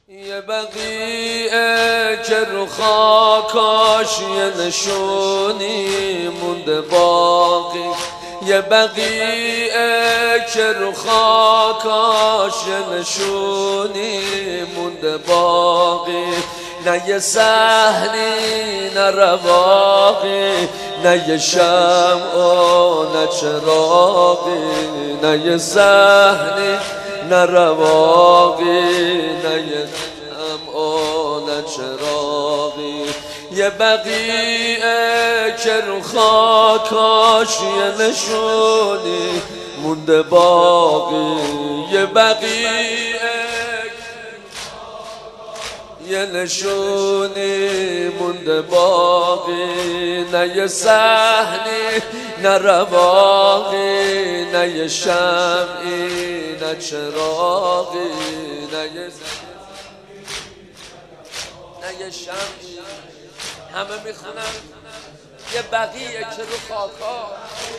یه بقیه که رو خاکاش یه نشونی مونده باقی، یه بقیه که رو خاکاش یه نشونی مونده باقی، نه یه صحنی نه رواقی، نه یه شمع و نه چراغی، نه یه صحنی نه رواقی، نه یه شمع و نه چراغی، یه بقیه که رو خاکاش یه نشونی مونده باقی، یه بقیه یه نشونی مونده باقی، نه یه صحنی نه رواقی، نه یه شمعی نه چراغی، نه یه شمعی. همه میخونن یه بقیه که رو خاکا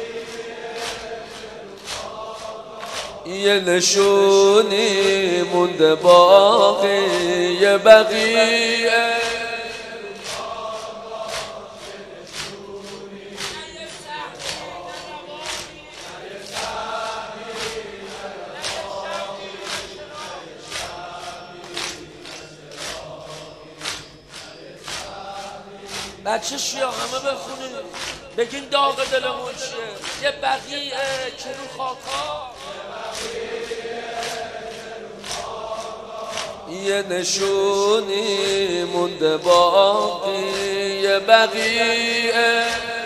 یه نشونی مونده باقی، یه بقیه بچه شیا همه بخونید بگین داغ دلمون چیه. یه بقیه که رو خاکا یه نشونی مونده باقی، یه بقیه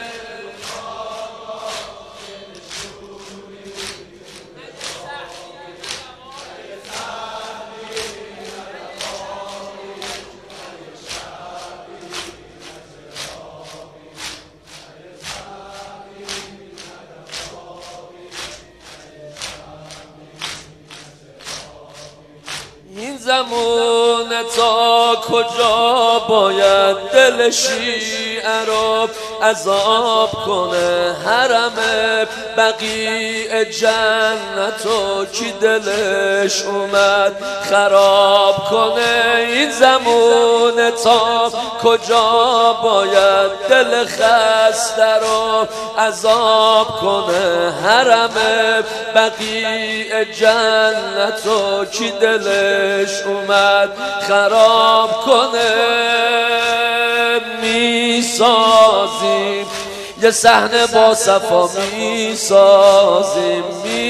این زمونه تا کجا باید دل شیعه رو عذاب کنه، حرم بقیع جنتو کی دلش اومد خراب کنه، این زمونه تا کجا باید دل خسته رو عذاب کنه، حرم بقیع جنتو کی دلش اومد خراب کنه. میسازیم یه صحنه با صفا، میسازیم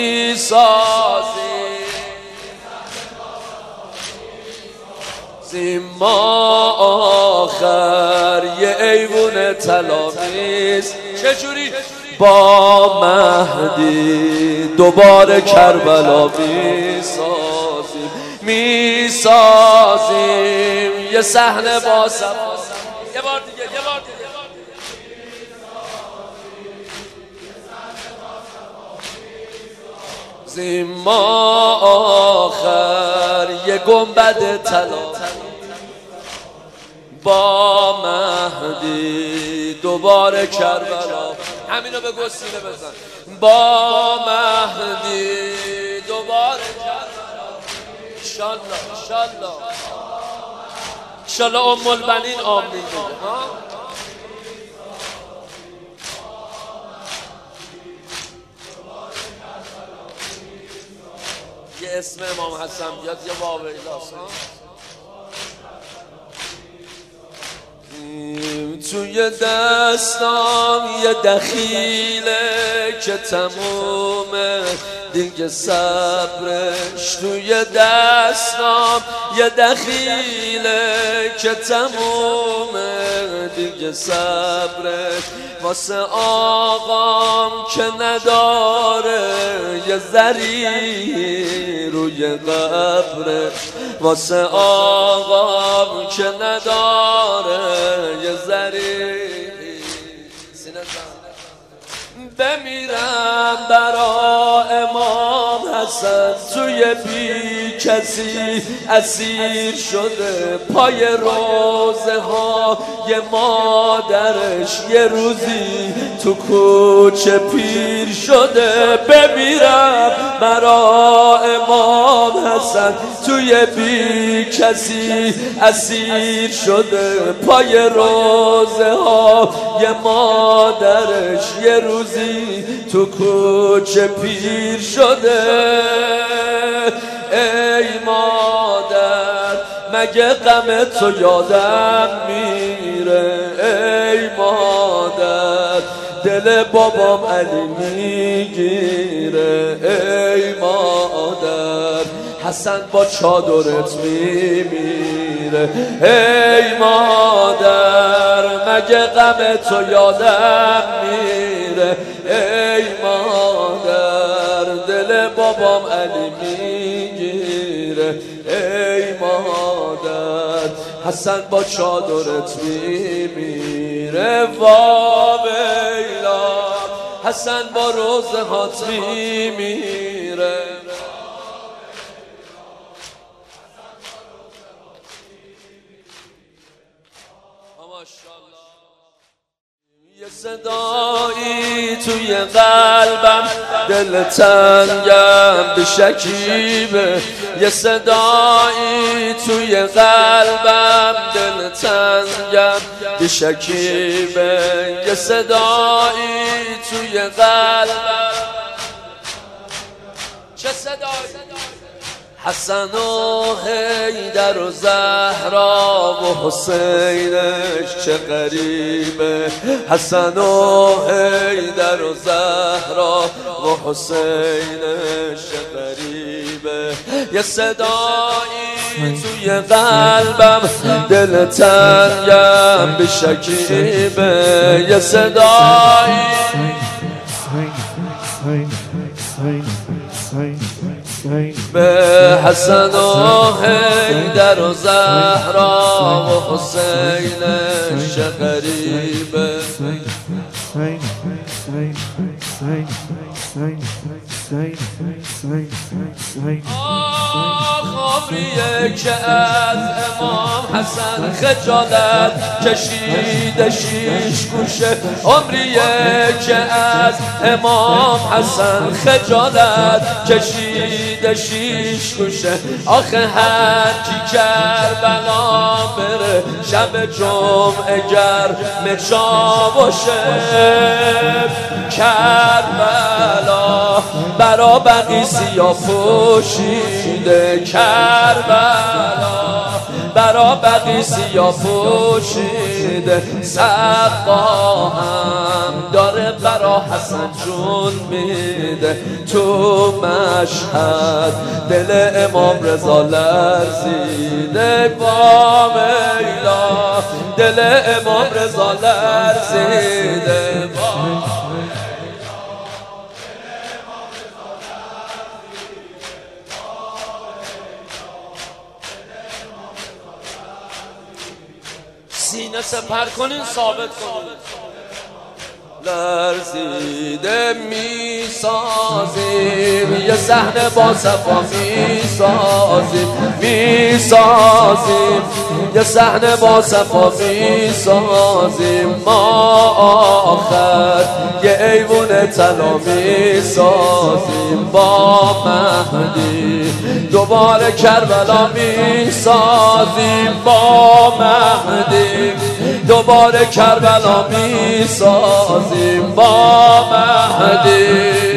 ما آخر یه ایوون تلامیز، چجوری با مهدی دوباره کربلا میسازیم یه صحنه با صفا. یه بار دیگه ما آخر یه گنبد طلا، با مهدی دوباره کربلا. همینو به گسینه بزن، با مهدی دوباره کربلا. انشالله ام البنین آمین بگه. یه اسم امام حسن بیاد یه واویلاس. توی دستام یه دخیله که تمومه دیگه صبرش، توی دستام یه دخیله که تمومه دیگه صبرش، واسه آقام که نداره یه زری روی قبرش، واسه آقام که نداره یه زری بمیرم برا امام حسن توی بی کسی اسیر شده، پای روزه های مادرش یه روزی تو کوچه پیر شده. بمیرم مرا امام حسن توی بی کسی اسیر شده، پای روزه های مادرش یه روزی تو کوچه پیر شده. ای مادر مگه غم تو یادم میره؟ ای مادر دل بابام علی میگیره. ای مادر حسن با چادرت میمیره. ای مادر مگه غم تو یادم میره؟ ای مادر دل بابام علی میگیره. ای مادر حسن با چادرت میمیره. وا ویلا حسن با روزه هات میمیره. یه صدایی توی قلبم دل تنگم به شکیبه. یه صدایی توی قلبم دل تنگم به شکیبه. یه صدایی توی قلبم. چه صدایی؟ حسن و حیدر و زهرا و حسینش چه غریبه. حسن و حیدر و زهرا و حسینش چه غریبه. یه صدایی توی قلبم دل تنگم به شکیبه. یه صدایی به حسن و حیدر و زهرا و حسینش چه غریبه. عمریه که از امام حسن خجالت کشیده 6 گوشه. عمریه که از امام حسن خجالت کشیده 6 گوشه. آخه هر کی کربلا بره شب جمعه گرم چا باشه. کربلا برا بقی سیاه پوشیده. کربلا برا بقی سیاه پوشیده. سقا هم داره برا حسن جون میده. تو مشهد دل امام رضا لرزیده. با میلا دل امام رضا لرزیده. سینه سپر کنین ثابت کنین. لرزیده میسازیم یه صحنه با صفا میسازیم یه صحنه با صفا میسازیم. ما آخر یه ایوون طلا میسازیم. با مهدی دوباره کربلا میسازیم. با مهدی دوباره کربلا میسازیم. با مهدی